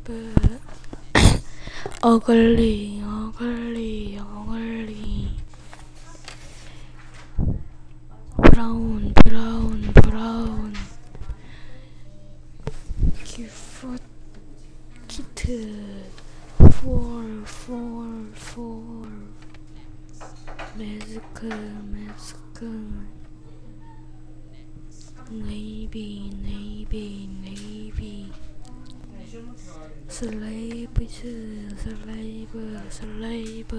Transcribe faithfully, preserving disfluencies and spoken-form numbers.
슬레이브 어글리 어글리 어글리 브라운 브라운 브라운 기프 키트 폴 폴 폴 매스크 매스크 네이비 네이비 네이비 슬레이브 슬레이브 슬레이브